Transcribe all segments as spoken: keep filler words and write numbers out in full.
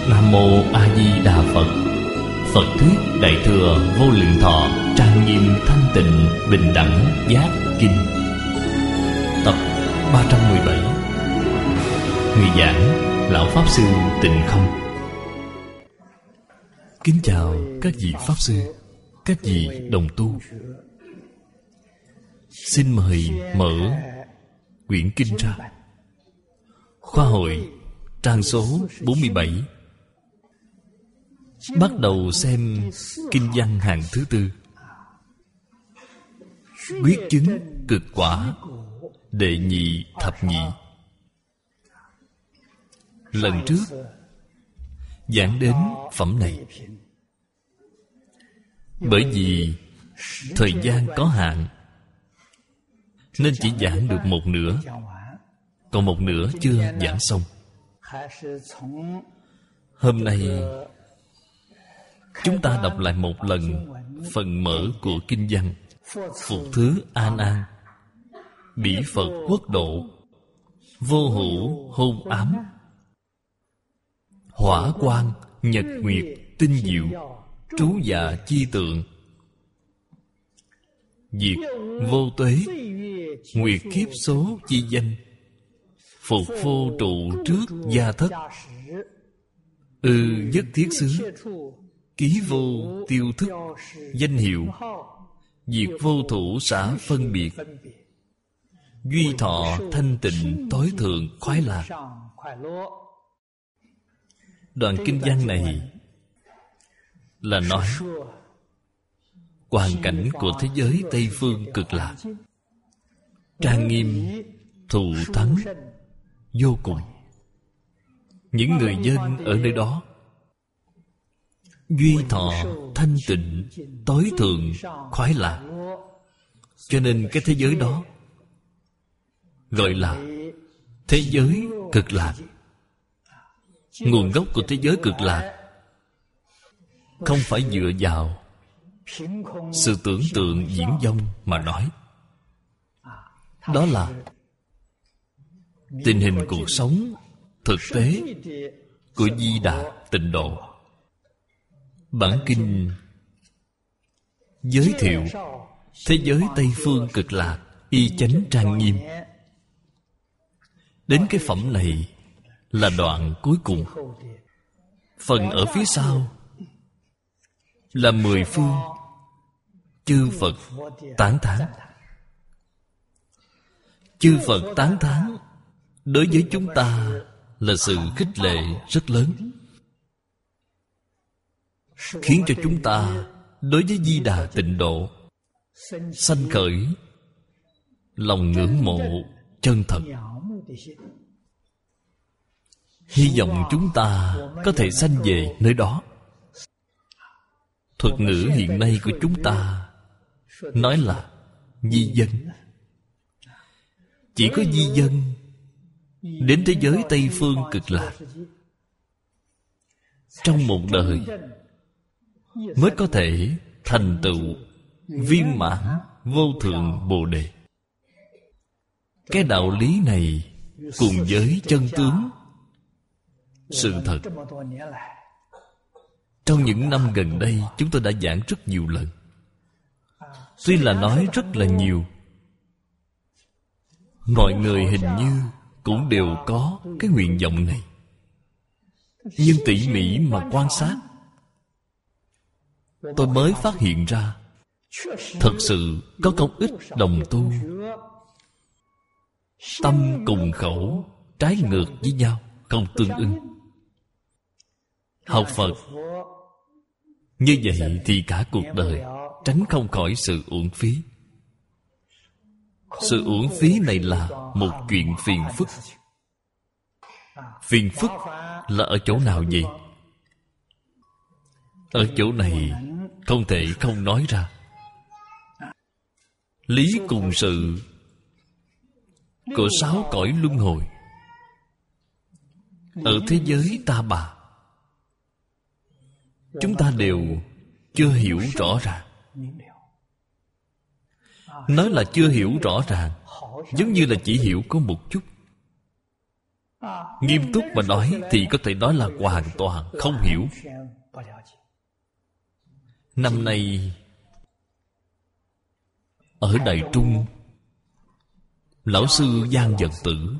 Nam Mô A Di Đà Phật. Phật thuyết Đại thừa Vô Lượng Thọ trang nghiêm thanh tịnh bình đẳng giác kinh, tập ba trăm mười bảy. Người giảng Lão Pháp Sư Tịnh Không. Kính chào các vị Pháp Sư, các vị đồng tu. Xin mời mở quyển kinh ra. Khoa hội trang số bốn mươi bảy. Bắt đầu xem kinh văn hàng thứ tư. Quyết chứng cực quả đệ nhị thập nhị. Lần trước giảng đến phẩm này, bởi vì thời gian có hạn nên chỉ giảng được một nửa, còn một nửa chưa giảng xong. Hôm nay chúng ta đọc lại một lần phần mở của kinh văn. Phục thứ an an, bỉ Phật quốc độ, vô hữu hôn ám, hỏa quang nhật nguyệt tinh diệu, trú dạ chi tượng, diệt vô tuế, nguyệt kiếp số chi danh, phục vô trụ trước gia thất, ư nhất thiết xứ, ký vô tiêu thức, danh hiệu, diệt vô thủ xã phân biệt, duy thọ thanh tịnh tối thượng khoái lạc. Đoạn kinh văn này là nói hoàn cảnh của thế giới Tây Phương Cực Lạc, trang nghiêm, thù thắng vô cùng. Những người dân ở nơi đó duy thọ thanh tịnh tối thượng khoái lạc, cho nên cái thế giới đó gọi là thế giới cực lạc. Nguồn gốc của thế giới cực lạc không phải dựa vào sự tưởng tượng diễn dông mà nói. Đó là tình hình cuộc sống thực tế của Di Đà Tịnh Độ. Bản kinh giới thiệu thế giới Tây Phương Cực Lạc y chánh trang nghiêm. Đến cái phẩm này là đoạn cuối cùng. Phần ở phía sau là mười phương chư Phật tán thán. Chư Phật tán thán đối với chúng ta là sự khích lệ rất lớn, khiến cho chúng ta đối với Di Đà Tịnh Độ sanh khởi lòng ngưỡng mộ chân thật. Hy vọng chúng ta có thể sanh về nơi đó. Thuật ngữ hiện nay của chúng ta nói là di dân. Chỉ có di dân đến thế giới Tây Phương Cực Lạc trong một đời mới có thể thành tựu viên mãn vô thượng Bồ Đề. Cái đạo lý này cùng với chân tướng sự thật, trong những năm gần đây chúng tôi đã giảng rất nhiều lần. Tuy là nói rất là nhiều, mọi người hình như cũng đều có cái nguyện vọng này, nhưng tỉ mỉ mà quan sát, tôi mới phát hiện ra thật sự có công ích đồng tu, tâm cùng khẩu trái ngược với nhau, không tương ưng. Học Phật như vậy thì cả cuộc đời tránh không khỏi sự uổng phí. Sự uổng phí này là một chuyện phiền phức. Phiền phức là ở chỗ nào vậy? Ở chỗ này không thể không nói ra. Lý cùng sự của sáu cõi luân hồi ở thế giới Ta Bà, chúng ta đều chưa hiểu rõ ràng. Nói là chưa hiểu rõ ràng, giống như là chỉ hiểu có một chút. Nghiêm túc mà nói thì có thể nói là hoàn toàn không hiểu. Năm nay ở Đài Trung, lão sư Giang Dật Tử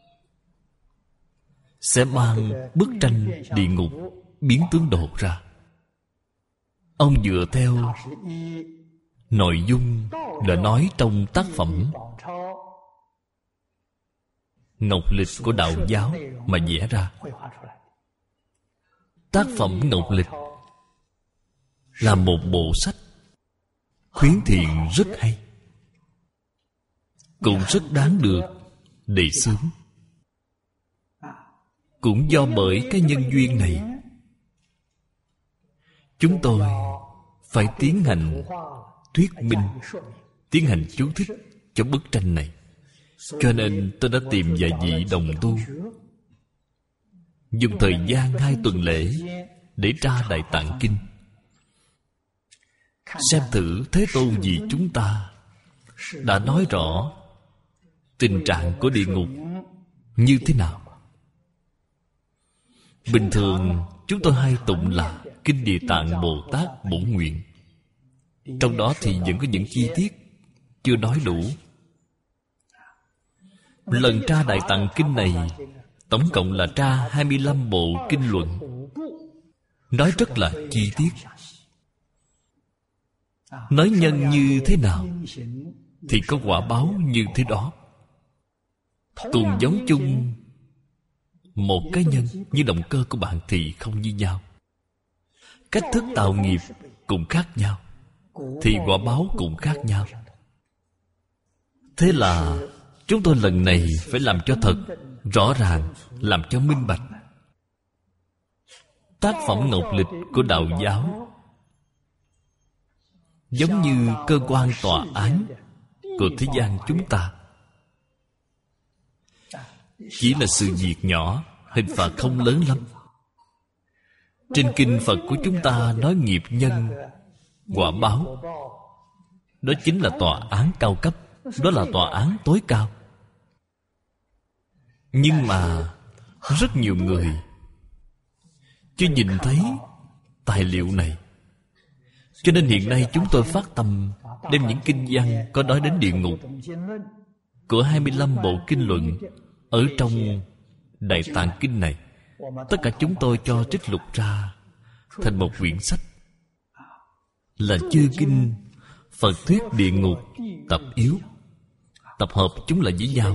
sẽ mang bức tranh địa ngục biến tướng độ ra. Ông dựa theo nội dung đã nói trong tác phẩm Ngọc Lịch của Đạo giáo mà vẽ ra. Tác phẩm Ngọc Lịch là một bộ sách khuyến thiện rất hay, cũng rất đáng được đề xướng. Cũng do bởi cái nhân duyên này, chúng tôi phải tiến hành thuyết minh, tiến hành chú thích cho bức tranh này. Cho nên tôi đã tìm vài vị đồng tu, dùng thời gian hai tuần lễ để tra Đại Tạng Kinh, xem thử Thế Tôn vì chúng ta đã nói rõ tình trạng của địa ngục như thế nào. Bình thường chúng tôi hay tụng là Kinh Địa Tạng Bồ Tát Bổn Nguyện. Trong đó thì vẫn có những chi tiết chưa nói đủ. Lần tra Đại Tạng Kinh này tổng cộng là tra hai mươi lăm bộ kinh luận, nói rất là chi tiết. Nói nhân như thế nào thì có quả báo như thế đó. Cùng giống chung một cái nhân, nhưng động cơ của bạn thì không như nhau. Cách thức tạo nghiệp cũng khác nhau, thì quả báo cũng khác nhau. Thế là chúng tôi lần này phải làm cho thật rõ ràng, làm cho minh bạch. Tác phẩm Ngọc Lịch của Đạo giáo giống như cơ quan tòa án của thế gian chúng ta. Chỉ là sự việc nhỏ, hình phạt không lớn lắm. Trên kinh Phật của chúng ta nói nghiệp nhân, quả báo. Đó chính là tòa án cao cấp, đó là tòa án tối cao. Nhưng mà rất nhiều người chưa nhìn thấy tài liệu này. Cho nên hiện nay chúng tôi phát tâm đem những kinh văn có nói đến địa ngục của hai mươi lăm bộ kinh luận ở trong Đại Tạng Kinh này, tất cả chúng tôi cho trích lục ra thành một quyển sách, là Chư Kinh Phật Thuyết Địa Ngục tập yếu, tập hợp chúng lại với nhau.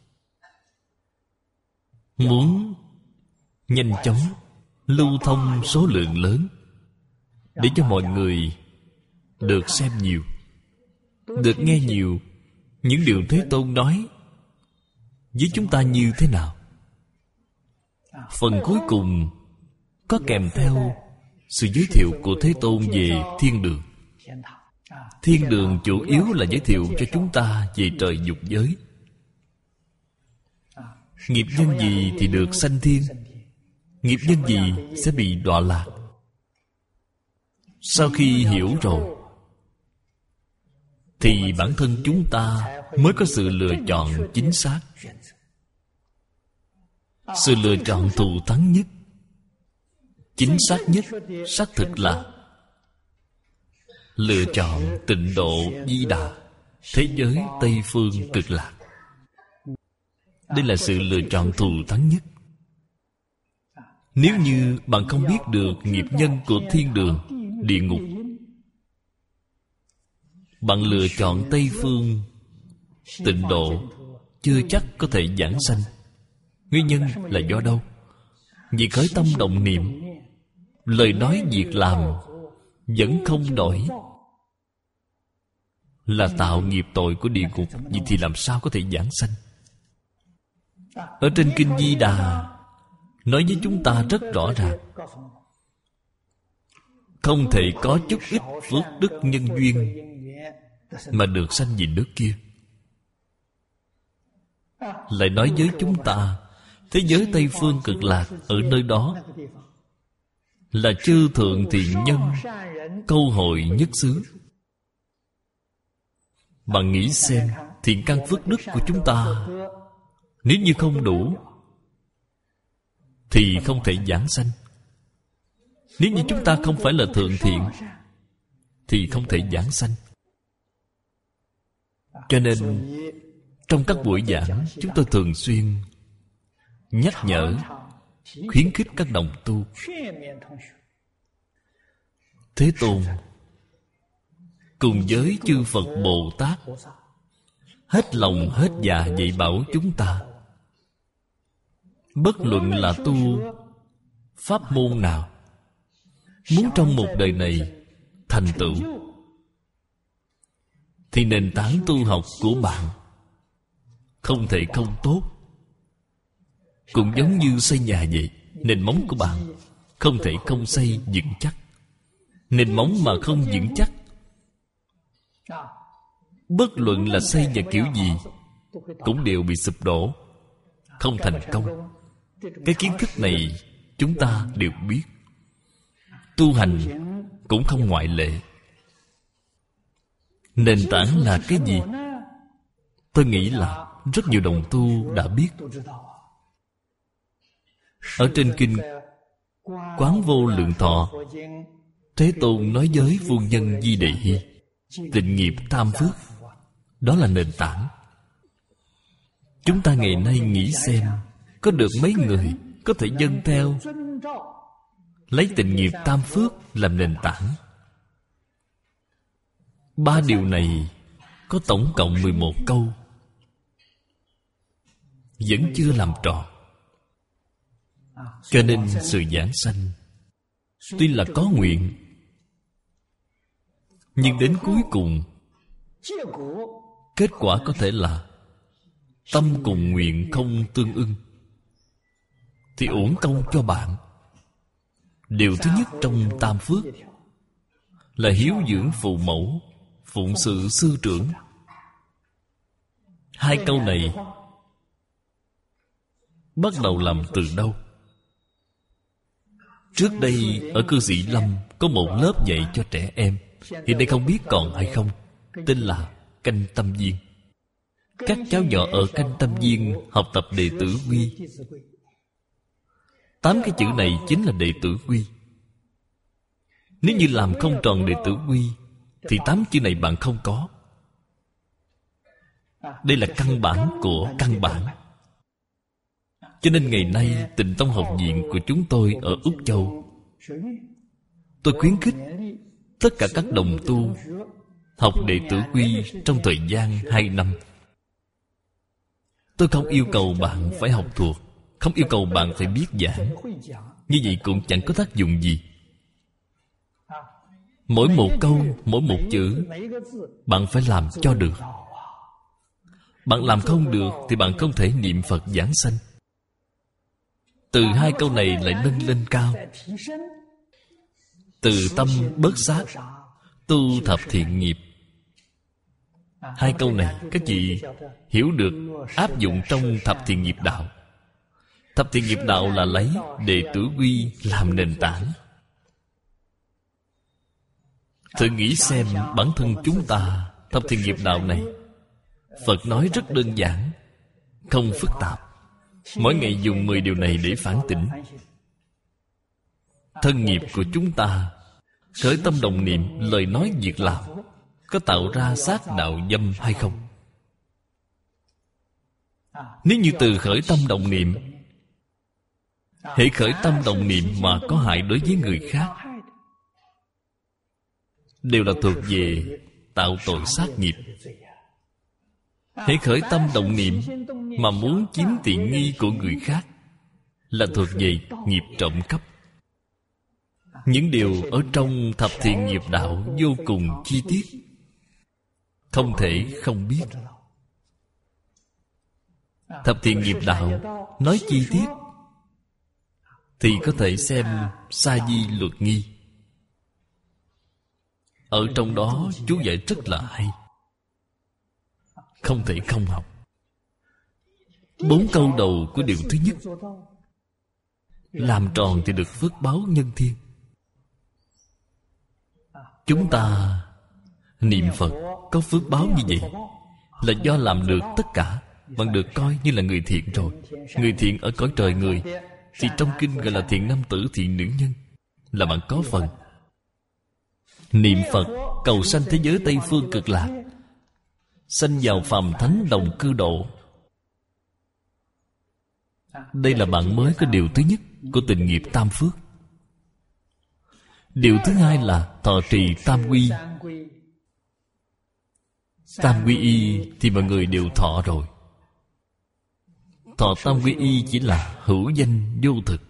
Muốn nhanh chóng lưu thông số lượng lớn, để cho mọi người được xem nhiều, được nghe nhiều những điều Thế Tôn nói với chúng ta như thế nào. Phần cuối cùng có kèm theo sự giới thiệu của Thế Tôn về thiên đường. Thiên đường chủ yếu là giới thiệu cho chúng ta về trời dục giới. Nghiệp nhân gì thì được sanh thiên, nghiệp nhân gì sẽ bị đọa lạc. Sau khi hiểu rồi thì bản thân chúng ta mới có sự lựa chọn chính xác, sự lựa chọn thù thắng nhất, chính xác nhất, xác thực là lựa chọn Tịnh Độ Di Đà, thế giới Tây Phương Cực Lạc. Đây là sự lựa chọn thù thắng nhất. Nếu như bạn không biết được nghiệp nhân của thiên đường, địa ngục, bạn lựa chọn Tây Phương Tịnh Độ, chưa chắc có thể giảng sanh. Nguyên nhân là do đâu? Vì khởi tâm động niệm, lời nói việc làm vẫn không đổi, là tạo nghiệp tội của địa ngục. Vậy thì làm sao có thể giảng sanh? Ở trên Kinh Di Đà nói với chúng ta rất rõ ràng, không thể có chút ít phước đức nhân duyên mà được sanh về nước kia. Lại nói với chúng ta, thế giới Tây Phương Cực Lạc, ở nơi đó là chư thượng thiện nhân câu hội nhất xứ. Bạn nghĩ xem, thiện căn phước đức của chúng ta nếu như không đủ thì không thể giảng sanh. Nếu như chúng ta không phải là thượng thiện thì không thể giảng sanh. Cho nên trong các buổi giảng, chúng tôi thường xuyên nhắc nhở, khuyến khích các đồng tu. Thế Tôn cùng với chư Phật Bồ Tát hết lòng hết dạ dạy bảo chúng ta, bất luận là tu pháp môn nào, muốn trong một đời này thành tựu thì nền tảng tu học của bạn không thể không tốt. Cũng giống như xây nhà vậy, nền móng của bạn không thể không xây vững chắc. Nền móng mà không vững chắc, bất luận là xây nhà kiểu gì cũng đều bị sụp đổ, không thành công. Cái kiến thức này chúng ta đều biết. Tu hành cũng không ngoại lệ. Nền tảng là cái gì? Tôi nghĩ là rất nhiều đồng tu đã biết. Ở trên kinh Quán Vô Lượng Thọ, Thế Tôn nói với vua nhân Di Đề Hy, tịnh nghiệp tam phước, đó là nền tảng. Chúng ta ngày nay nghĩ xem, có được mấy người có thể dâng theo lấy tịnh nghiệp tam phước làm nền tảng? Ba điều này có tổng cộng mười một câu, vẫn chưa làm tròn. Cho nên sự giảng sanh tuy là có nguyện, nhưng đến cuối cùng kết quả có thể là tâm cùng nguyện không tương ưng, thì uổng công cho bạn. Điều thứ nhất trong tam phước là hiếu dưỡng phụ mẫu, phụng sự sư trưởng. Hai câu này bắt đầu làm từ đâu? Trước đây ở cư sĩ Lâm có một lớp dạy cho trẻ em, hiện nay không biết còn hay không, tên là Canh Tâm Viên. Các cháu nhỏ ở Canh Tâm Viên học tập đệ tử quy. Tám cái chữ này chính là đệ tử quy. Nếu như làm không tròn đệ tử quy thì tám chữ này bạn không có. Đây là căn bản của căn bản. Cho nên ngày nay Tịnh Tông Học viện của chúng tôi ở Úc Châu, tôi khuyến khích tất cả các đồng tu học đệ tử quy trong thời gian hai năm. Tôi không yêu cầu bạn phải học thuộc, không yêu cầu bạn phải biết giảng. Như vậy cũng chẳng có tác dụng gì. Mỗi một câu, mỗi một chữ bạn phải làm cho được. Bạn làm không được thì bạn không thể niệm Phật giảng sanh. Từ hai câu này lại nâng lên cao. Từ tâm bớt sát, tu thập thiện nghiệp. Hai câu này các chị hiểu được, áp dụng trong thập thiện nghiệp đạo. Thập thiện nghiệp đạo là lấy đệ tử quy làm nền tảng. Thử nghĩ xem bản thân chúng ta, thập thiện nghiệp đạo này Phật nói rất đơn giản, không phức tạp. Mỗi ngày dùng mười điều này để phản tỉnh. Thân nghiệp của chúng ta, khởi tâm đồng niệm, lời nói việc làm, có tạo ra sát đạo dâm hay không? Nếu như từ khởi tâm đồng niệm, hễ khởi tâm đồng niệm mà có hại đối với người khác, đều là thuộc về tạo tội sát nghiệp. Hễ khởi tâm động niệm mà muốn chiếm tiện nghi của người khác, là thuộc về nghiệp trộm cắp. Những điều ở trong thập thiện nghiệp đạo vô cùng chi tiết, không thể không biết. Thập thiện nghiệp đạo nói chi tiết thì có thể xem Sa Di Luật Nghi. Ở trong đó chú giải rất là hay, không thể không học. Bốn câu đầu của điều thứ nhất, làm tròn thì được phước báo nhân thiên. Chúng ta niệm Phật có phước báo như vậy là do làm được tất cả, bạn được coi như là người thiện rồi. Người thiện ở cõi trời người, thì trong kinh gọi là thiện nam tử, thiện nữ nhân, là bạn có phần. Niệm Phật cầu sanh thế giới Tây Phương Cực Lạc, sanh vào phàm thánh đồng cư độ. Đây là bạn mới có điều thứ nhất của tình nghiệp tam phước. Điều thứ hai là thọ trì tam quy. Tam quy y thì mọi người đều thọ rồi. Thọ tam quy y chỉ là hữu danh vô thực.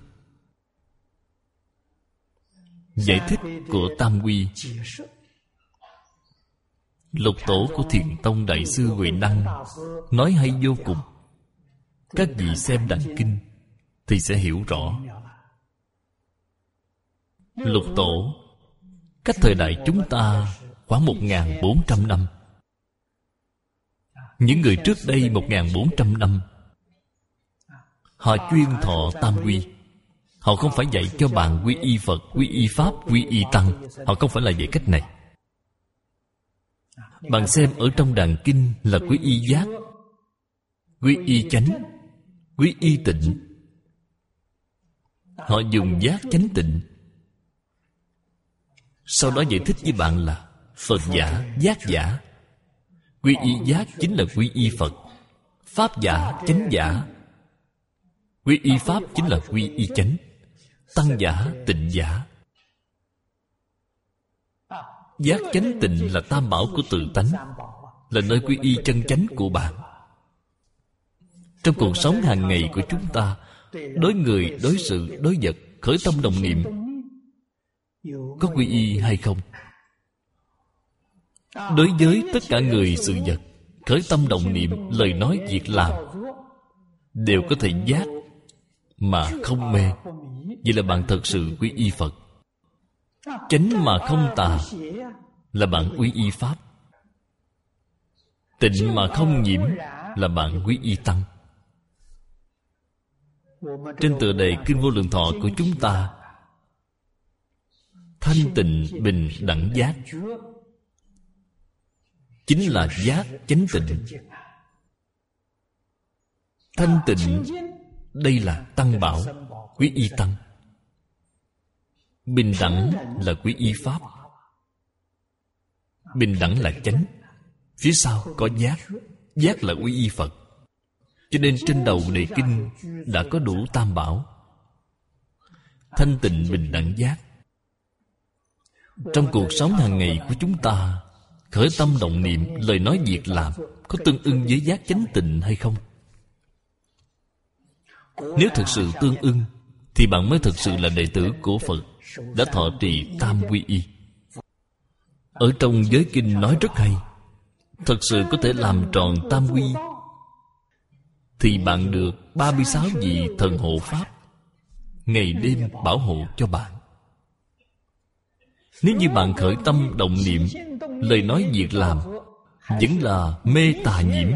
Giải thích của tam quy, lục tổ của Thiền Tông Đại sư Huệ Năng nói hay vô cùng. Các vị xem đàn kinh thì sẽ hiểu rõ. Lục tổ cách thời đại chúng ta khoảng một nghìn bốn trăm năm. Những người trước đây một nghìn bốn trăm năm, họ chuyên thọ tam quy. Họ không phải dạy cho bạn quy y Phật, quy y Pháp, quy y Tăng. Họ không phải là dạy cách này. Bạn xem ở trong đàn kinh là quy y giác, quy y chánh, quy y tịnh. Họ dùng giác chánh tịnh. Sau đó giải thích với bạn là Phật giả, giác giả. Quy y giác chính là quy y Phật, Pháp giả, chánh giả. Quy y Pháp chính là quy y chánh, Tăng giả, tịnh giả. Giác chánh tịnh là tam bảo của tự tánh, là nơi quy y chân chánh của bạn. Trong cuộc sống hàng ngày của chúng ta, đối người, đối sự, đối vật, khởi tâm đồng niệm, có quy y hay không? Đối với tất cả người, sự vật, khởi tâm đồng niệm, lời nói, việc làm đều có thể giác mà không mê. Vậy là bạn thật sự quy y Phật. Chánh mà không tà là bạn quy y Pháp. Tịnh mà không nhiễm là bạn quy y Tăng. Trên tựa đề Kinh Vô Lượng Thọ của chúng ta, thanh tịnh bình đẳng giác chính là giác chánh tịnh. Thanh tịnh đây là tăng bảo, quý y Tăng. Bình đẳng là quý y Pháp. Bình đẳng là chánh. Phía sau có giác. Giác là quý y Phật. Cho nên trên đầu đề kinh đã có đủ tam bảo. Thanh tịnh bình đẳng giác. Trong cuộc sống hàng ngày của chúng ta, khởi tâm động niệm, lời nói việc làm có tương ưng với giác chánh tịnh hay không? Nếu thực sự tương ưng thì bạn mới thực sự là đệ tử của Phật, đã thọ trì tam quy y. Ở trong giới kinh nói rất hay. Thật sự có thể làm tròn tam quy thì bạn được ba mươi sáu vị thần hộ Pháp ngày đêm bảo hộ cho bạn. Nếu như bạn khởi tâm động niệm, lời nói việc làm vẫn là mê tà nhiễm,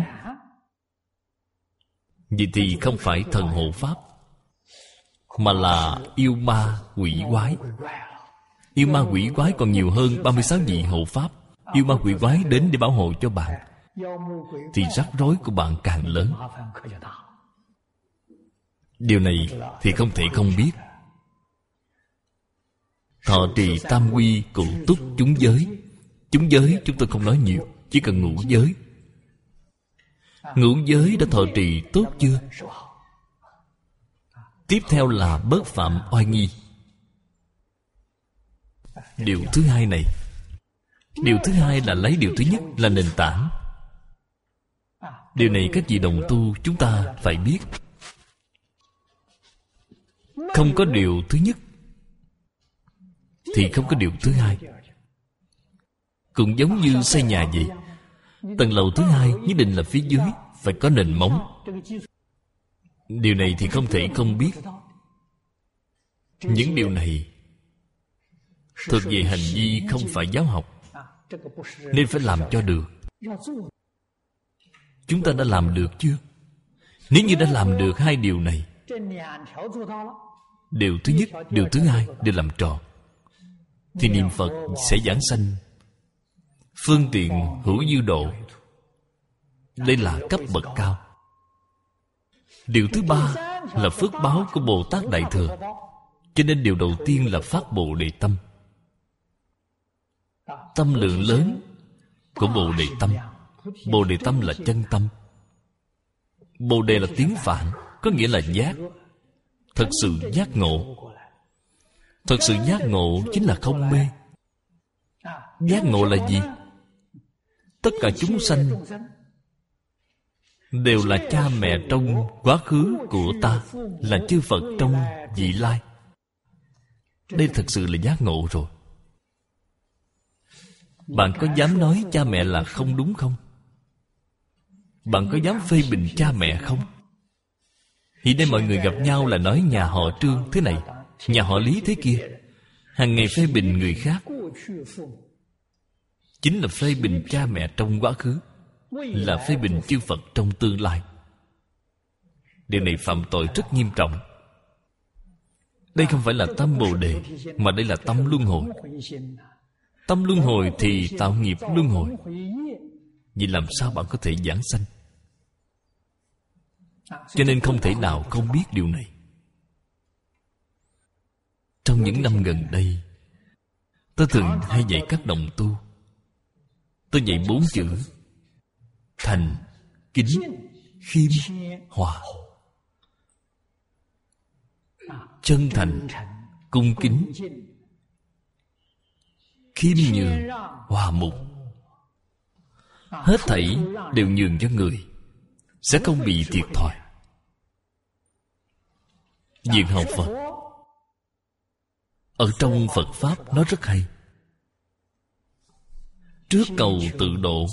vậy thì không phải thần hộ Pháp, mà là yêu ma quỷ quái. Yêu ma quỷ quái còn nhiều hơn ba mươi sáu vị hộ Pháp. Yêu ma quỷ quái đến để bảo hộ cho bạn thì rắc rối của bạn càng lớn. Điều này thì không thể không biết. Thọ trì tam quy cụ túc chúng giới. Chúng giới chúng tôi không nói nhiều, chỉ cần ngũ giới. Ngũ giới đã thọ trì tốt chưa? Tiếp theo là bớt phạm oai nghi. Điều thứ hai này, điều thứ hai là lấy điều thứ nhất là nền tảng. Điều này các vị đồng tu chúng ta phải biết. Không có điều thứ nhất thì không có điều thứ hai. Cũng giống như xây nhà vậy, tầng lầu thứ hai nhất định là phía dưới phải có nền móng. Điều này thì không thể không biết. Những điều này thuộc về hành vi, không phải giáo học, nên phải làm cho được. Chúng ta đã làm được chưa? Nếu như đã làm được hai điều này, điều thứ nhất, điều thứ hai đều làm tròn, thì niệm Phật sẽ giảng sanh phương tiện hữu dư độ. Đây là cấp bậc cao. Điều thứ ba là phước báo của Bồ Tát Đại Thừa. Cho nên điều đầu tiên là phát Bồ Đề Tâm. Tâm lượng lớn của Bồ Đề Tâm. Bồ Đề Tâm là chân tâm. Bồ Đề là tiếng Phạn, có nghĩa là giác. Thật sự giác ngộ. Thật sự giác ngộ chính là không mê. Giác ngộ là gì? Tất cả chúng sanh đều là cha mẹ trong quá khứ của ta, là chư Phật trong vị lai. Đây thật sự là giác ngộ rồi. Bạn có dám nói cha mẹ là không đúng không? Bạn có dám phê bình cha mẹ không? Hiện nay mọi người gặp nhau là nói nhà họ Trương thế này, nhà họ Lý thế kia. Hàng ngày phê bình người khác, chính là phê bình cha mẹ trong quá khứ, là phê bình chư Phật trong tương lai. Điều này phạm tội rất nghiêm trọng. Đây không phải là tâm Bồ Đề, mà đây là tâm luân hồi. Tâm luân hồi thì tạo nghiệp luân hồi. Vậy làm sao bạn có thể giảng sanh? Cho nên không thể nào không biết điều này. Trong những năm gần đây, tôi thường hay dạy các đồng tu. Tôi dạy bốn chữ: thành, kính, khiêm, hòa. Chân thành, cung kính, khiêm nhường, hòa mục. Hết thảy đều nhường cho người, sẽ không bị thiệt thòi. Việc học Phật ở trong Phật Pháp nó rất hay. Trước cầu tự độ,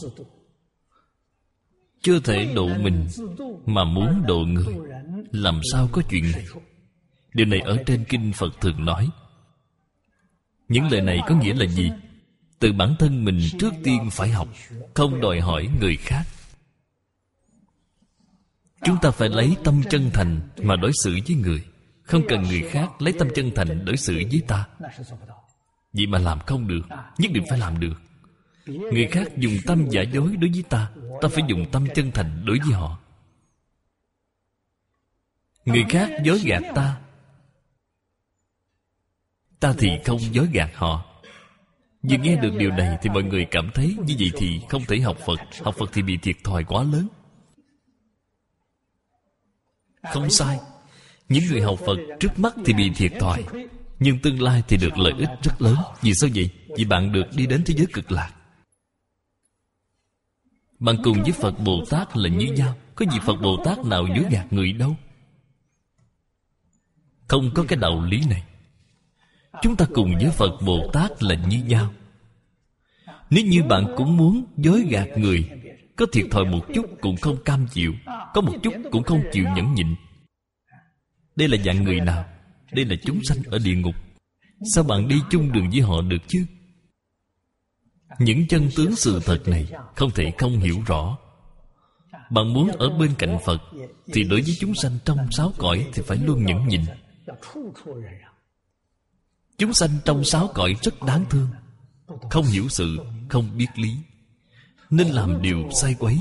chưa thể độ mình mà muốn độ người, làm sao có chuyện này? Điều này ở trên kinh Phật thường nói. Những lời này có nghĩa là gì? Từ bản thân mình trước tiên phải học, không đòi hỏi người khác. Chúng ta phải lấy tâm chân thành mà đối xử với người, không cần người khác lấy tâm chân thành đối xử với ta. Vậy mà làm không được, nhất định phải làm được. Người khác dùng tâm giả dối đối với ta, ta phải dùng tâm chân thành đối với họ. Người khác dối gạt ta, ta thì không dối gạt họ. Vừa nghe được điều này thì mọi người cảm thấy như vậy thì không thể học Phật. Học Phật thì bị thiệt thòi quá lớn. Không sai. Những người học Phật trước mắt thì bị thiệt thòi, nhưng tương lai thì được lợi ích rất lớn. Vì sao vậy? Vì bạn được đi đến thế giới cực lạc. Bạn cùng với Phật Bồ Tát là như nhau. Có gì Phật Bồ Tát nào dối gạt người đâu. Không có cái đạo lý này. Chúng ta cùng với Phật Bồ Tát là như nhau. Nếu như bạn cũng muốn dối gạt người, có thiệt thòi một chút cũng không cam chịu, có một chút cũng không chịu nhẫn nhịn, đây là dạng người nào? Đây là chúng sanh ở địa ngục. Sao bạn đi chung đường với họ được chứ? Những chân tướng sự thật này không thể không hiểu rõ. Bạn muốn ở bên cạnh Phật thì đối với chúng sanh trong sáu cõi thì phải luôn nhẫn nhịn. Chúng sanh trong sáu cõi rất đáng thương, không hiểu sự, không biết lý, nên làm điều sai quấy.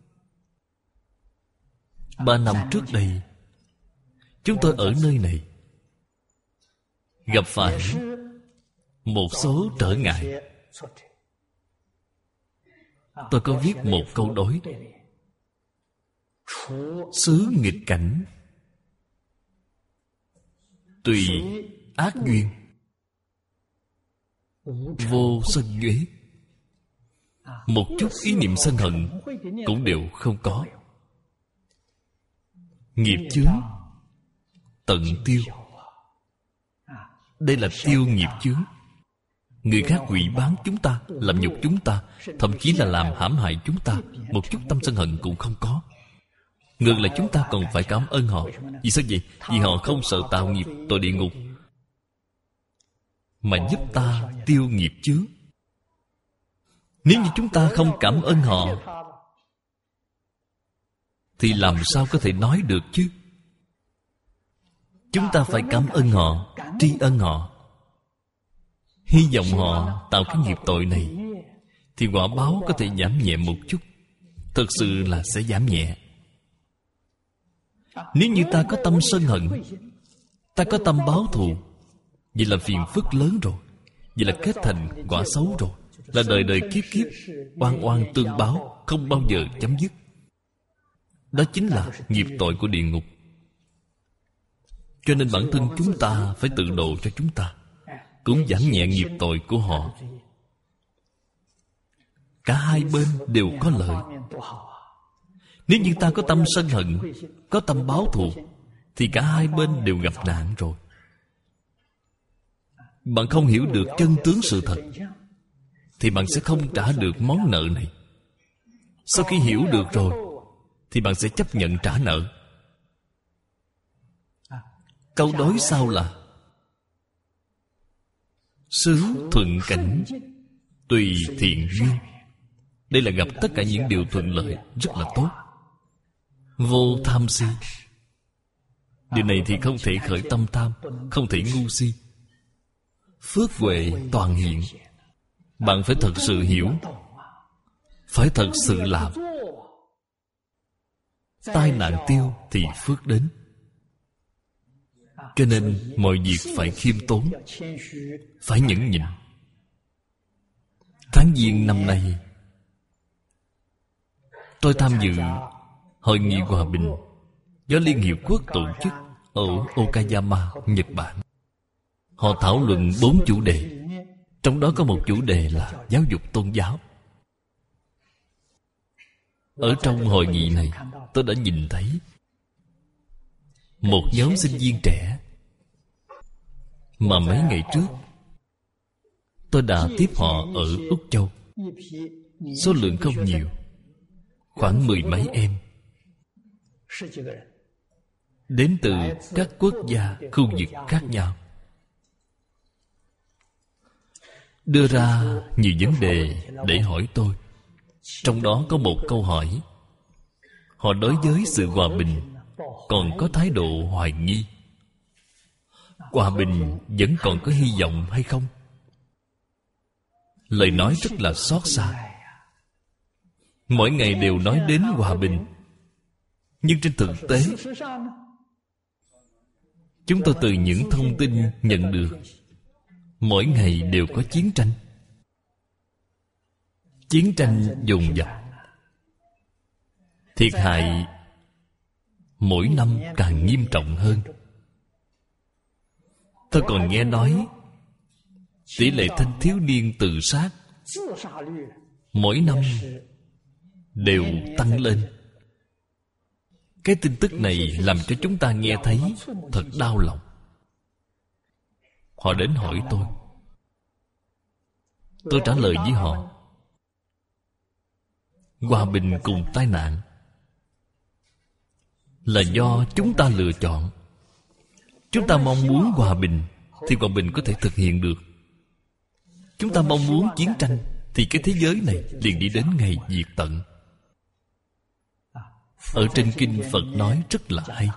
Ba năm trước đây, chúng tôi ở nơi này gặp phải một số trở ngại. Tôi có viết một câu đối: xứ nghịch cảnh, tùy ác duyên, vô sân nhuế. Một chút ý niệm sân hận cũng đều không có. Nghiệp chướng tận tiêu. Đây là tiêu nghiệp chướng. Người khác hủy bán chúng ta, làm nhục chúng ta, thậm chí là làm hãm hại chúng ta, một chút tâm sân hận cũng không có. Ngược lại chúng ta còn phải cảm ơn họ. Vì sao vậy? Vì họ không sợ tạo nghiệp tội địa ngục, mà giúp ta tiêu nghiệp chướng. Nếu như chúng ta không cảm ơn họ thì làm sao có thể nói được chứ? Chúng ta phải cảm ơn họ, tri ân họ, hy vọng họ tạo cái nghiệp tội này thì quả báo có thể giảm nhẹ một chút. Thật sự là sẽ giảm nhẹ. Nếu như ta có tâm sân hận, ta có tâm báo thù, vậy là phiền phức lớn rồi. Vậy là kết thành quả xấu rồi. Là đời đời kiếp kiếp oan oan tương báo, không bao giờ chấm dứt. Đó chính là nghiệp tội của địa ngục. Cho nên bản thân chúng ta phải tự độ cho chúng ta, cũng giảm nhẹ nghiệp tội của họ. Cả hai bên đều có lợi. Nếu như ta có tâm sân hận, có tâm báo thù, thì cả hai bên đều gặp nạn rồi. Bạn không hiểu được chân tướng sự thật, thì bạn sẽ không trả được món nợ này. Sau khi hiểu được rồi, thì bạn sẽ chấp nhận trả nợ. Câu đối sau là xứ thuận cảnh, tùy thiện duyên. Đây là gặp tất cả những điều thuận lợi, rất là tốt. Vô tham si. Điều này thì không thể khởi tâm tham, không thể ngu si. Phước huệ toàn hiện. Bạn phải thật sự hiểu, phải thật sự làm. Tai nạn tiêu thì phước đến. Cho nên mọi việc phải khiêm tốn, phải nhẫn nhịn. Tháng Giêng năm nay, tôi tham dự Hội nghị Hòa bình do Liên Hiệp Quốc tổ chức ở Okayama, Nhật Bản. Họ thảo luận bốn chủ đề. Trong đó có một chủ đề là giáo dục tôn giáo. Ở trong hội nghị này, tôi đã nhìn thấy một nhóm sinh viên trẻ mà mấy ngày trước tôi đã tiếp họ ở Úc Châu. Số lượng không nhiều, khoảng mười mấy em, đến từ các quốc gia, khu vực khác nhau, đưa ra nhiều vấn đề để hỏi tôi. Trong đó có một câu hỏi: họ đối với sự hòa bình còn có thái độ hoài nghi. Hòa bình vẫn còn có hy vọng hay không? Lời nói rất là xót xa. Mỗi ngày đều nói đến hòa bình, nhưng trên thực tế, chúng tôi từ những thông tin nhận được, mỗi ngày đều có chiến tranh. Chiến tranh dồn dập, thiệt hại mỗi năm càng nghiêm trọng hơn. Tôi còn nghe nói tỷ lệ thanh thiếu niên tự sát mỗi năm đều tăng lên. Cái tin tức này làm cho chúng ta nghe thấy thật đau lòng. Họ đến hỏi tôi, tôi trả lời với họ: hòa bình cùng tai nạn là do chúng ta lựa chọn. Chúng ta mong muốn hòa bình thì hòa bình có thể thực hiện được. Chúng ta mong muốn chiến tranh thì cái thế giới này liền đi đến ngày diệt tận. Ở trên kinh Phật nói rất là hay: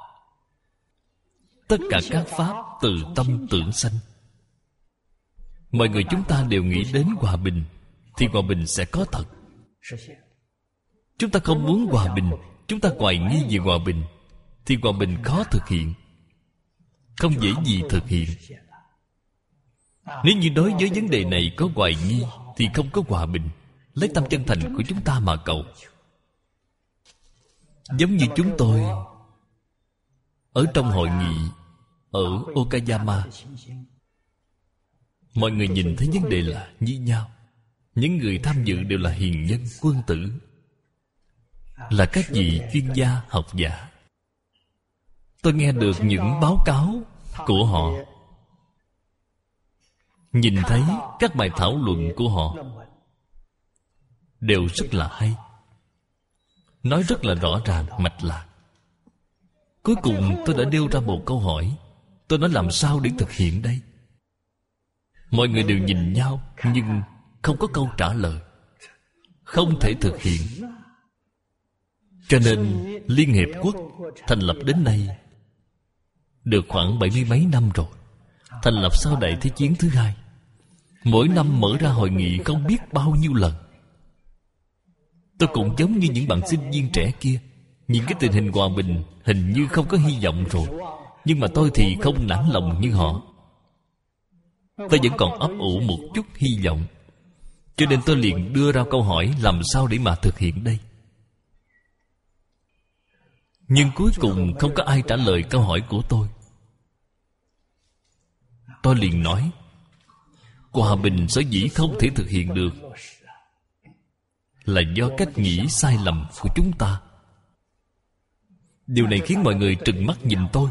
tất cả các pháp từ tâm tưởng sanh. Mọi người chúng ta đều nghĩ đến hòa bình thì hòa bình sẽ có thật. Chúng ta không muốn hòa bình, chúng ta hoài nghi về hòa bình thì hòa bình khó thực hiện, không dễ gì thực hiện. Nếu như đối với vấn đề này có hoài nghi thì không có hòa bình. Lấy tâm chân thành của chúng ta mà cầu. Giống như chúng tôi ở trong hội nghị ở Okayama, mọi người nhìn thấy vấn đề là như nhau. Những người tham dự đều là hiền nhân, quân tử, là các vị chuyên gia, học giả. Tôi nghe được những báo cáo của họ, nhìn thấy các bài thảo luận của họ đều rất là hay, nói rất là rõ ràng, mạch lạc. Cuối cùng tôi đã nêu ra một câu hỏi. Tôi nói làm sao để thực hiện đây? Mọi người đều nhìn nhau, nhưng không có câu trả lời, không thể thực hiện. Cho nên Liên Hiệp Quốc thành lập đến nay được khoảng bảy mươi mấy năm rồi. Thành lập sau Đại Thế chiến thứ hai. Mỗi năm mở ra hội nghị không biết bao nhiêu lần. Tôi cũng giống như những bạn sinh viên trẻ kia, Nhìn cái tình hình hòa bình hình như không có hy vọng rồi. Nhưng mà tôi thì không nản lòng như họ. Tôi vẫn còn ấp ủ một chút hy vọng. Cho nên tôi liền đưa ra câu hỏi, làm sao để mà thực hiện đây? Nhưng cuối cùng không có ai trả lời câu hỏi của tôi. Tôi liền nói, hòa bình sở dĩ không thể thực hiện được là do cách nghĩ sai lầm của chúng ta. Điều này khiến mọi người trừng mắt nhìn tôi.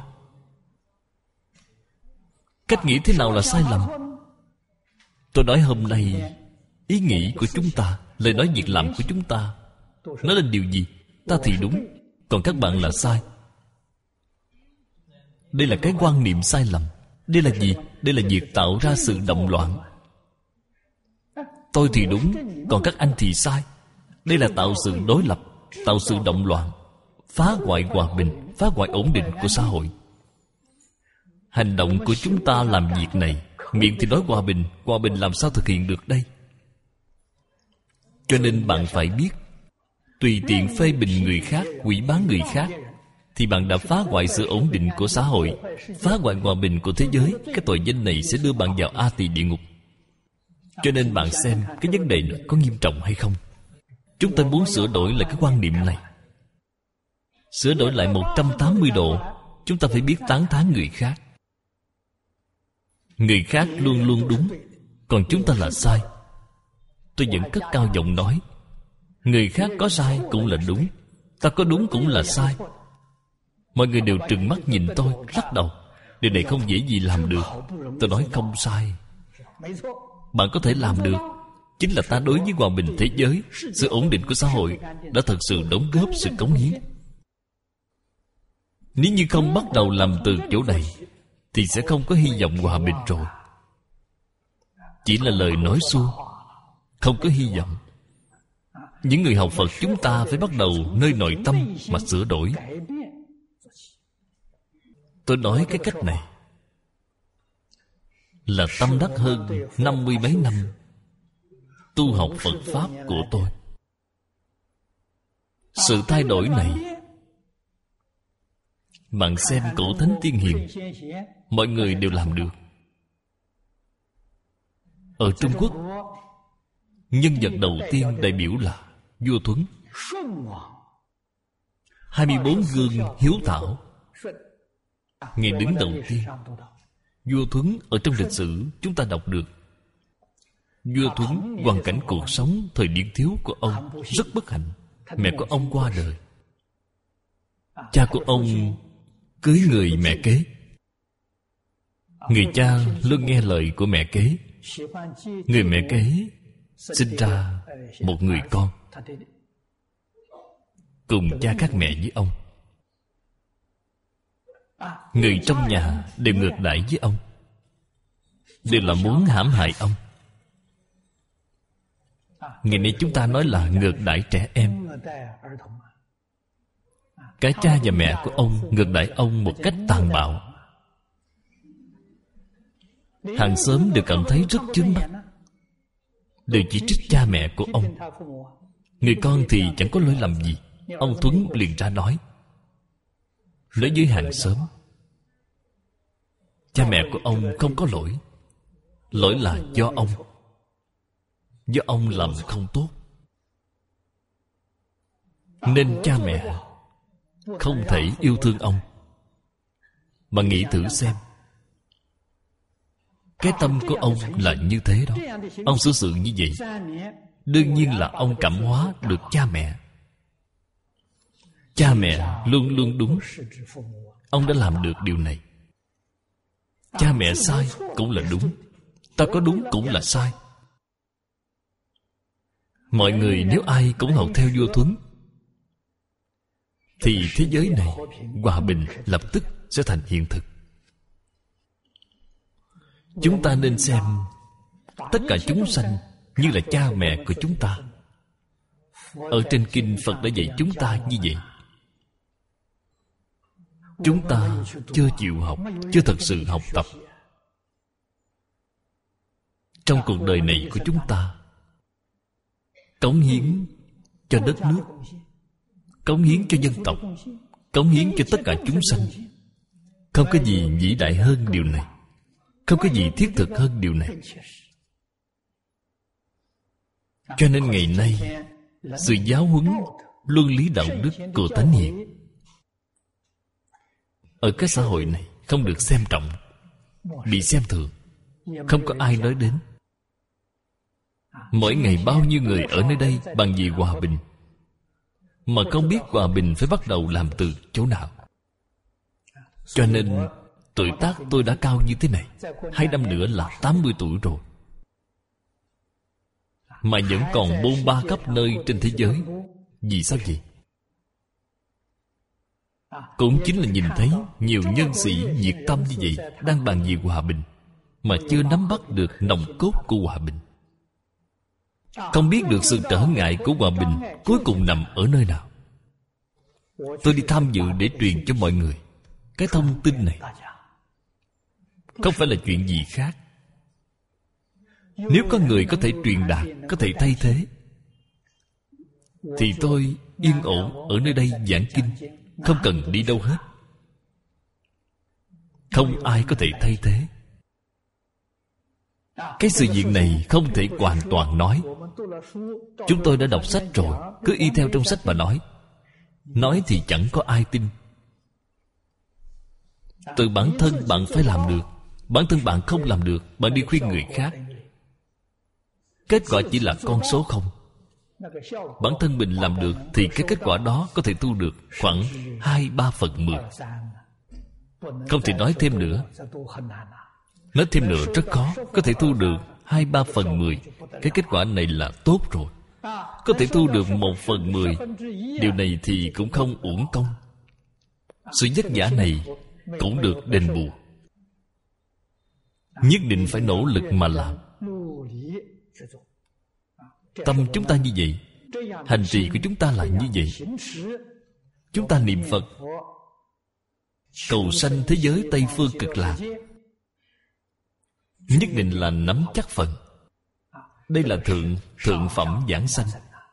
Cách nghĩ thế nào là sai lầm? Tôi nói hôm nay, ý nghĩ của chúng ta, lời nói việc làm của chúng ta nói lên điều gì? Ta thì đúng, còn các bạn là sai. Đây là cái quan niệm sai lầm. Đây là gì? Đây là việc tạo ra sự động loạn. Tôi thì đúng, còn các anh thì sai. Đây là tạo sự đối lập, tạo sự động loạn, phá hoại hòa bình, phá hoại ổn định của xã hội. Hành động của chúng ta làm việc này, miệng thì nói hòa bình, hòa bình làm sao thực hiện được đây? Cho nên bạn phải biết, tùy tiện phê bình người khác, quỷ báng người khác, thì bạn đã phá hoại sự ổn định của xã hội, phá hoại hòa bình của thế giới. Cái tội danh này sẽ đưa bạn vào A Tỳ địa ngục. Cho nên bạn xem cái vấn đề này có nghiêm trọng hay không. Chúng ta muốn sửa đổi lại cái quan niệm này, sửa đổi lại một trăm tám mươi độ. Chúng ta phải biết tán thán người khác. Người khác luôn luôn đúng, còn chúng ta là sai. Tôi vẫn cất cao giọng nói, người khác có sai cũng là đúng, ta có đúng cũng là sai. Mọi người đều trừng mắt nhìn tôi, lắc đầu. Điều này không dễ gì làm được. Tôi nói không sai. Bạn có thể làm được. Chính là ta đối với hòa bình thế giới, sự ổn định của xã hội đã thật sự đóng góp sự cống hiến. Nếu như không bắt đầu làm từ chỗ này thì sẽ không có hy vọng hòa bình rồi. Chỉ là lời nói suông, không có hy vọng. Những người học Phật chúng ta phải bắt đầu nơi nội tâm mà sửa đổi. Tôi nói cái cách này là tâm đắc hơn năm mươi mấy năm tu học Phật Pháp của tôi. Sự thay đổi này, bạn xem cổ thánh tiên hiền, mọi người đều làm được. Ở Trung Quốc, nhân vật đầu tiên đại biểu là vua Thuấn. Hai mươi bốn gương hiếu thảo, ngày đứng đầu tiên. Vua Thuấn ở trong lịch sử chúng ta đọc được. Vua Thuấn, hoàn cảnh cuộc sống thời niên thiếu của ông rất bất hạnh. Mẹ của ông qua đời. Cha của ông cưới người mẹ kế. Người cha luôn nghe lời của mẹ kế. Người mẹ kế sinh ra một người con, cùng cha khác mẹ với ông. Người trong nhà đều ngược đãi với ông, đều là muốn hãm hại ông. Ngày nay chúng ta nói là ngược đãi trẻ em. Cái cha và mẹ của ông ngược đãi ông một cách tàn bạo. Hàng xóm đều cảm thấy rất chướng mắt, đều chỉ trích cha mẹ của ông. Người con thì chẳng có lỗi lầm gì. Ông Thuấn liền ra nói, nói với hàng xóm, cha mẹ của ông không có lỗi, lỗi là do ông, do ông làm không tốt. Nên cha mẹ không thể yêu thương ông. Mà nghĩ thử xem, cái tâm của ông là như thế đó. Ông xử sự như vậy, đương nhiên là ông cảm hóa được cha mẹ. Cha mẹ luôn luôn đúng, ông đã làm được điều này. Cha mẹ sai cũng là đúng, ta có đúng cũng là sai. Mọi người nếu ai cũng học theo vua Thuấn thì thế giới này hòa bình lập tức sẽ thành hiện thực. Chúng ta nên xem tất cả chúng sanh như là cha mẹ của chúng ta. Ở trên kinh Phật đã dạy chúng ta như vậy. Chúng ta chưa chịu học, chưa thật sự học tập. Trong cuộc đời này của chúng ta, cống hiến cho đất nước, cống hiến cho dân tộc, cống hiến cho tất cả chúng sanh. Không có gì vĩ đại hơn điều này, không có gì thiết thực hơn điều này. Cho nên ngày nay, sự giáo huấn luân lý đạo đức của Thánh Hiền ở cái xã hội này không được xem trọng, bị xem thường, không có ai nói đến. Mỗi ngày bao nhiêu người ở nơi đây bàn về hòa bình, mà không biết hòa bình phải bắt đầu làm từ chỗ nào. Cho nên tuổi tác tôi đã cao như thế này, hai năm nữa là tám mươi tuổi rồi, mà vẫn còn bôn ba khắp nơi trên thế giới. Vì sao vậy? Cũng chính là nhìn thấy nhiều nhân sĩ nhiệt tâm như vậy đang bàn về hòa bình, mà chưa nắm bắt được nòng cốt của hòa bình, không biết được sự trở ngại của hòa bình cuối cùng nằm ở nơi nào. Tôi đi tham dự để truyền cho mọi người cái thông tin này, không phải là chuyện gì khác. Nếu có người có thể truyền đạt, có thể thay thế, thì tôi yên ổn ở nơi đây giảng kinh, không cần đi đâu hết. Không ai có thể thay thế. Cái sự việc này không thể hoàn toàn nói. Chúng tôi đã đọc sách rồi, cứ y theo trong sách mà nói. Nói thì chẳng có ai tin. Từ bản thân bạn phải làm được. Bản thân bạn không làm được, bạn đi khuyên người khác, kết quả chỉ là con số không. Bản thân mình làm được thì cái kết quả đó có thể thu được khoảng hai ba phần mười. Không thể nói thêm nữa. Nói thêm nữa rất khó. Có thể thu được hai ba phần mười, cái kết quả này là tốt rồi. Có thể thu được một phần mười, điều này thì cũng không uổng công. Sự vất vả này cũng được đền bù. Nhất định phải nỗ lực mà làm. Tâm chúng ta như vậy, hành trì của chúng ta là như vậy. Chúng ta niệm Phật cầu sanh thế giới Tây Phương Cực Lạc, nhất định là nắm chắc phần. Đây là thượng thượng phẩm giảng sanh.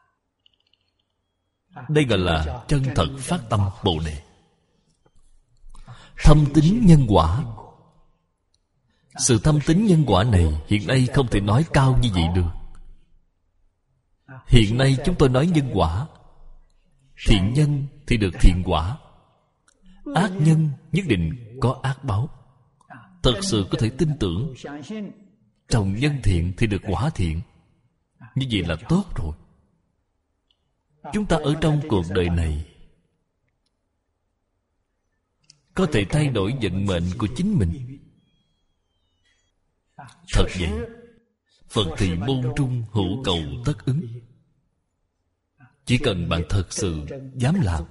Đây gọi là chân thật phát tâm Bồ Đề. Thâm tín nhân quả. Sự thâm tín nhân quả này hiện nay không thể nói cao như vậy được. Hiện nay chúng tôi nói nhân quả. Thiện nhân thì được thiện quả, ác nhân nhất định có ác báo. Thật sự có thể tin tưởng, trồng nhân thiện thì được quả thiện. Như vậy là tốt rồi. Chúng ta ở trong cuộc đời này có thể thay đổi vận mệnh của chính mình. Thật vậy. Phật thì môn trung hữu cầu tất ứng. Chỉ cần bạn thật sự dám làm.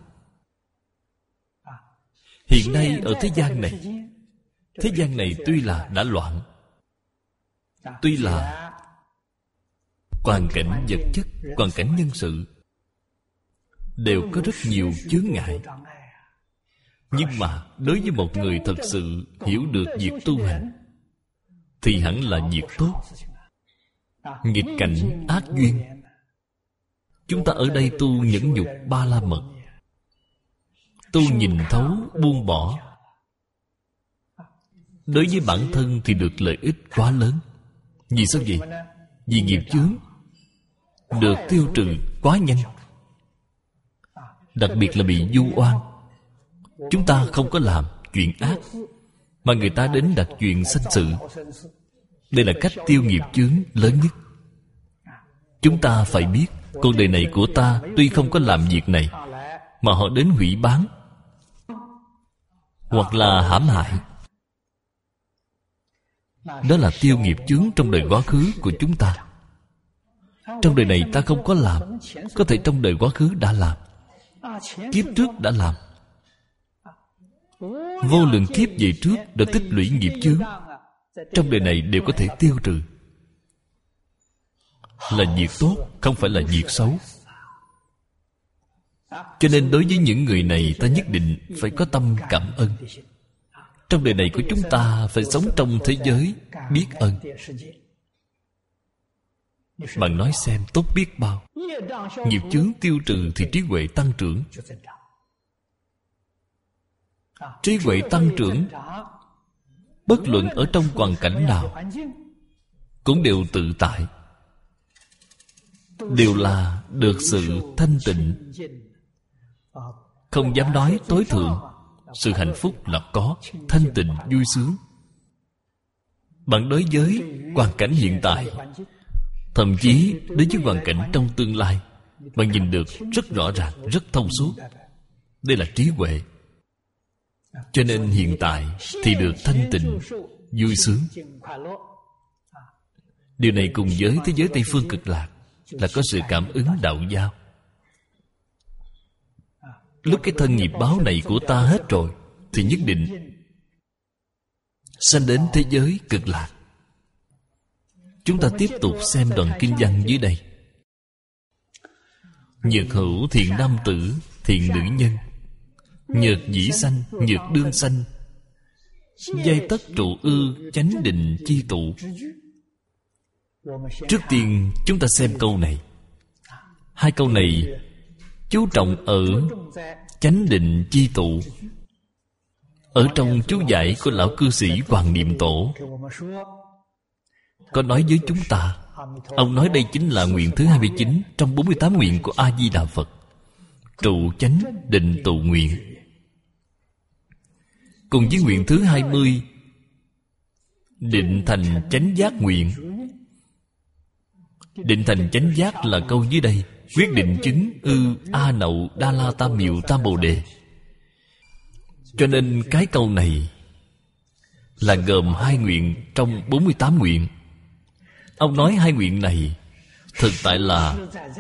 Hiện nay ở thế gian này, thế gian này tuy là đã loạn, tuy là hoàn cảnh vật chất, hoàn cảnh nhân sự đều có rất nhiều chướng ngại, nhưng mà đối với một người thật sự hiểu được việc tu hành thì hẳn là việc tốt. Nghịch cảnh ác duyên, chúng ta ở đây tu nhẫn nhục ba la mật, tu nhìn thấu buông bỏ, đối với bản thân thì được lợi ích quá lớn. Vì sao vậy? Vì nghiệp chướng được tiêu trừ quá nhanh, đặc biệt là bị vu oan. Chúng ta không có làm chuyện ác, mà người ta đến đặt chuyện sanh sự. Đây là cách tiêu nghiệp chướng lớn nhất. Chúng ta phải biết, cuộc đời này của ta tuy không có làm việc này, mà họ đến hủy bán hoặc là hãm hại. Đó là tiêu nghiệp chướng trong đời quá khứ của chúng ta. Trong đời này ta không có làm, có thể trong đời quá khứ đã làm, kiếp trước đã làm, vô lượng kiếp về trước đã tích lũy nghiệp chướng, trong đời này đều có thể tiêu trừ. Là việc tốt, không phải là việc xấu. Cho nên đối với những người này, ta nhất định phải có tâm cảm ơn. Trong đời này của chúng ta phải sống trong thế giới biết ơn. Bạn nói xem tốt biết bao. Nghiệp chướng tiêu trừ thì trí huệ tăng trưởng. Trí huệ tăng trưởng, bất luận ở trong hoàn cảnh nào cũng đều tự tại, đều là được sự thanh tịnh. Không dám nói tối thượng, sự hạnh phúc là có, thanh tịnh vui sướng. Bạn đối với hoàn cảnh hiện tại, thậm chí đối với hoàn cảnh trong tương lai, bạn nhìn được rất rõ ràng, rất thông suốt. Đây là trí huệ. Cho nên hiện tại thì được thanh tịnh, vui sướng. Điều này cùng với thế giới Tây Phương Cực Lạc là có sự cảm ứng đạo giao. Lúc cái thân nghiệp báo này của ta hết rồi thì nhất định sanh đến thế giới Cực Lạc. Chúng ta tiếp tục xem đoạn kinh văn dưới đây. Nhược hữu thiện nam tử, thiện nữ nhân, nhược dĩ sanh, nhược đương sanh, giai tất trụ ư, chánh định chi tụ. Trước tiên chúng ta xem câu này. Hai câu này chú trọng ở chánh định chi tụ. Ở trong chú giải của lão cư sĩ Hoàng Niệm Tổ có nói với chúng ta. Ông nói đây chính là nguyện thứ hai mươi chín trong bốn mươi tám nguyện của A-di-đà Phật. Trụ chánh định tụ nguyện. Cùng với nguyện thứ hai mươi, định thành chánh giác nguyện. Định thành chánh giác là câu dưới đây: quyết định chứng ư a nậu đa la tam miệu tam bồ đề. Cho nên cái câu này là gồm hai nguyện trong bốn mươi tám nguyện. Ông nói hai nguyện này thực tại là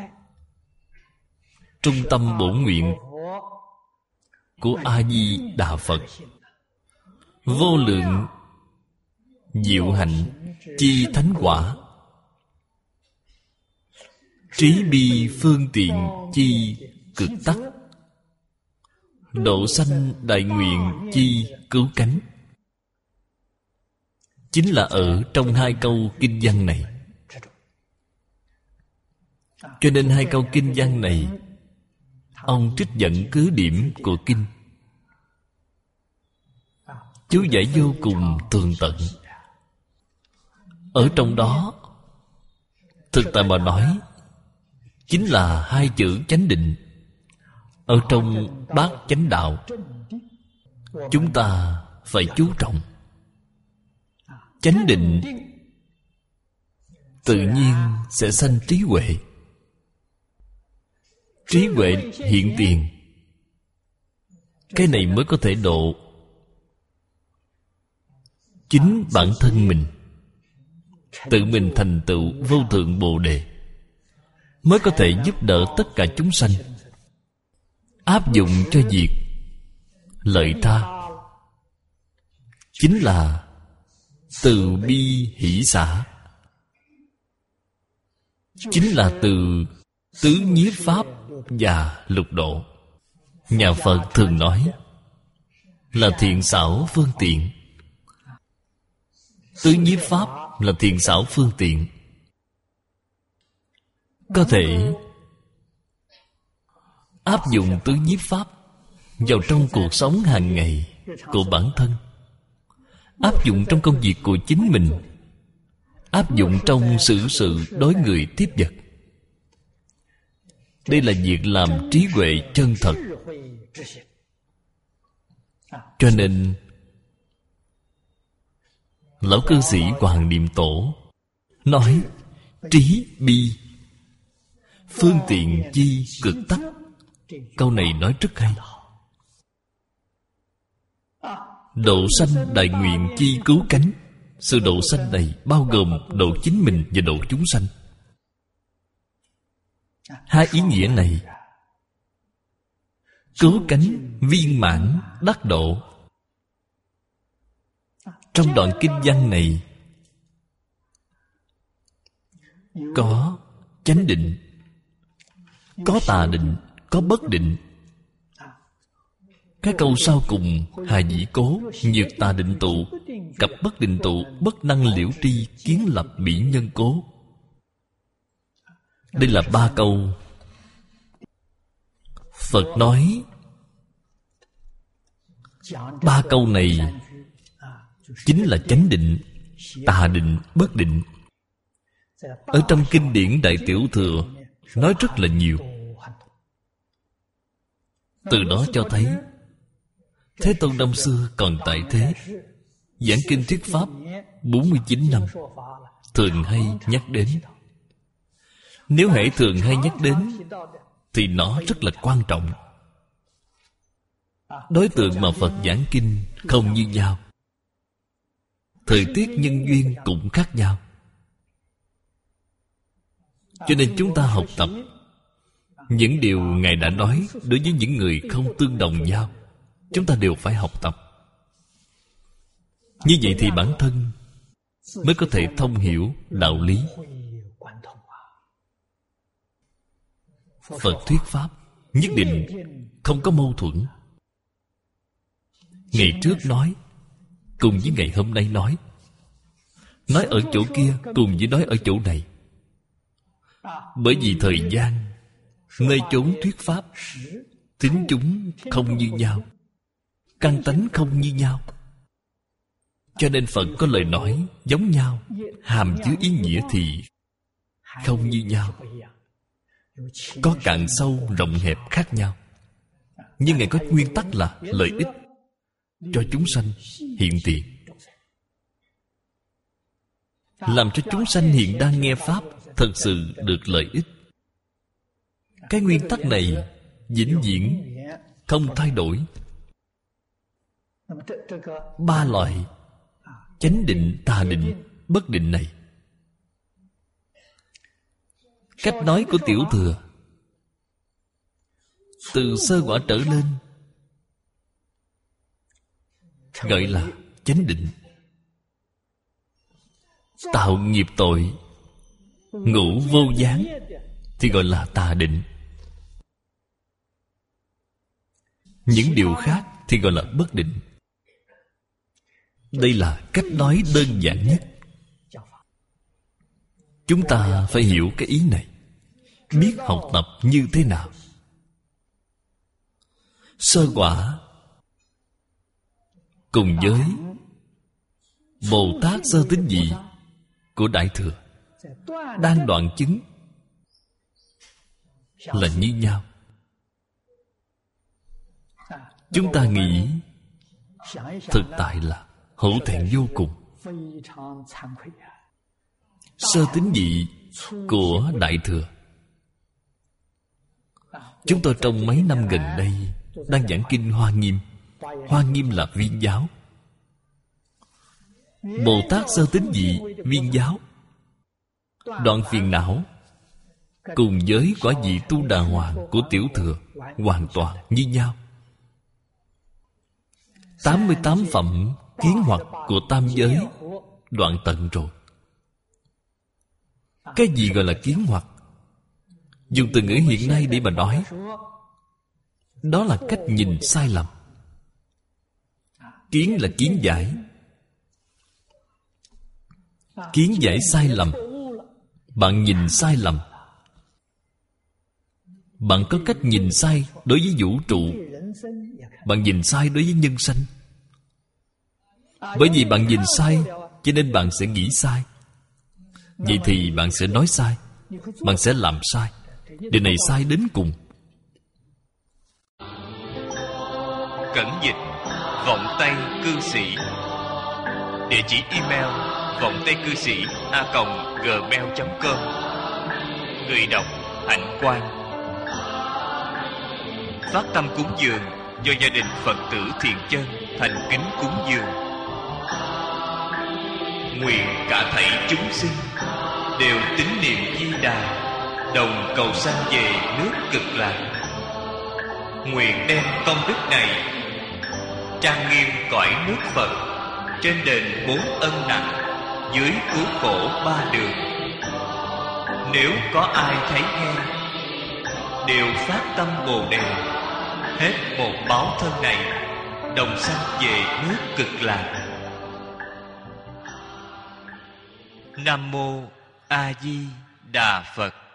trung tâm bổn nguyện của A-di-đà Phật. Vô lượng diệu hạnh chi thánh quả, trí bi phương tiện chi cực tắc, độ sanh đại nguyện chi cứu cánh. Chính là ở trong hai câu kinh văn này. Cho nên hai câu kinh văn này ông trích dẫn cứ điểm của kinh. Chú giải vô cùng tường tận. Ở trong đó thực tại mà nói chính là hai chữ chánh định. Ở trong bát chánh đạo chúng ta phải chú trọng. Chánh định tự nhiên sẽ sanh trí huệ. Trí huệ hiện tiền, cái này mới có thể độ chính bản thân mình, tự mình thành tựu vô thượng bồ đề, mới có thể giúp đỡ tất cả chúng sanh, áp dụng cho việc lợi tha. Chính là từ bi hỷ xả, chính là từ tứ nhiếp pháp và lục độ. Nhà Phật thường nói là thiện xảo phương tiện. Tứ nhiếp pháp là thiện xảo phương tiện, có thể áp dụng tứ nhiếp pháp vào trong cuộc sống hàng ngày của bản thân, áp dụng trong công việc của chính mình, áp dụng trong xử sự đối người tiếp vật. Đây là việc làm trí huệ chân thật. Cho nên lão cư sĩ Hoàng Niệm Tổ nói trí bi phương tiện chi cực tắc. Câu này nói rất hay. Độ sanh đại nguyện chi cứu cánh. Sự độ sanh này bao gồm độ chính mình và độ chúng sanh. Hai ý nghĩa này cứu cánh viên mãn đắc độ. Trong đoạn kinh văn này có chánh định, có tà định, có bất định. Cái câu sau cùng: hà dĩ cố, nhược tà định tụ, cặp bất định tụ, bất năng liễu tri, kiến lập bỉ nhân cố. Đây là ba câu Phật nói. Ba câu này chính là chánh định, tà định, bất định. Ở trong kinh điển Đại Tiểu Thừa nói rất là nhiều. Từ đó cho thấy Thế Tôn năm xưa còn tại thế, giảng kinh thuyết pháp bốn mươi chín năm, thường hay nhắc đến. Nếu hễ thường hay nhắc đến thì nó rất là quan trọng. Đối tượng mà Phật giảng kinh không như nhau, thời tiết nhân duyên cũng khác nhau. Cho nên chúng ta học tập những điều Ngài đã nói. Đối với những người không tương đồng nhau, chúng ta đều phải học tập. Như vậy thì bản thân mới có thể thông hiểu đạo lý. Phật thuyết pháp nhất định không có mâu thuẫn. Ngày trước nói cùng với ngày hôm nay nói, nói ở chỗ kia cùng với nói ở chỗ này. Bởi vì thời gian, nơi chốn thuyết pháp, tính chúng không như nhau, căn tánh không như nhau. Cho nên Phật có lời nói giống nhau, hàm chứa ý nghĩa thì không như nhau, có cạn sâu rộng hẹp khác nhau. Nhưng Ngài có nguyên tắc là lợi ích cho chúng sanh hiện tiền, làm cho chúng sanh hiện đang nghe pháp thật sự được lợi ích. Cái nguyên tắc này vĩnh viễn không thay đổi. Ba loại chánh định, tà định, bất định này, cách nói của Tiểu Thừa, từ sơ quả trở lên gọi là chánh định. Tạo nghiệp tội, ngũ vô gián thì gọi là tà định. Những điều khác thì gọi là bất định. Đây là cách nói đơn giản nhất. Chúng ta phải hiểu cái ý này, biết học tập như thế nào. Sơ quả cùng với Bồ Tát sơ tín vị của Đại Thừa đang đoạn chứng là như nhau. Chúng ta nghĩ thực tại là hổ thẹn vô cùng. Sơ tín vị của Đại Thừa, chúng tôi trong mấy năm gần đây đang giảng kinh Hoa Nghiêm. Hoa Nghiêm là Viên giáo. Bồ Tát sơ tín vị Viên giáo đoạn phiền não cùng với quả vị Tu Đà Hoàng của Tiểu Thừa hoàn toàn như nhau. Tám mươi tám phẩm kiến hoặc của tam giới đoạn tận rồi. Cái gì gọi là kiến hoặc? Dùng từ ngữ hiện nay để mà nói, đó là cách nhìn sai lầm. Kiến là kiến giải. Kiến giải sai lầm, bạn nhìn sai lầm. Bạn có cách nhìn sai đối với vũ trụ, bạn nhìn sai đối với nhân sanh. Bởi vì bạn nhìn sai, cho nên bạn sẽ nghĩ sai. Vậy thì bạn sẽ nói sai, bạn sẽ làm sai. Điều này sai đến cùng. Cẩn dịch Vọng Tây Cư Sĩ. Địa chỉ email vọng tây cư sĩ a còng gmail chấm com. Người đọc Hạnh Quang. Phát tâm cúng dường do gia đình Phật tử Thiện Chân thành kính cúng dường. Nguyện cả thảy chúng sinh đều tín niệm Di Đà, đồng cầu sanh về nước Cực Lạc. Nguyện đem công đức này trang nghiêm cõi nước Phật, trên đền bốn ân nặng, dưới cứu khổ ba đường. Nếu có ai thấy nghe, đều phát tâm Bồ Đề, hết một báo thân này, đồng sanh về nước Cực Lạc. Nam mô A Di Đà Phật.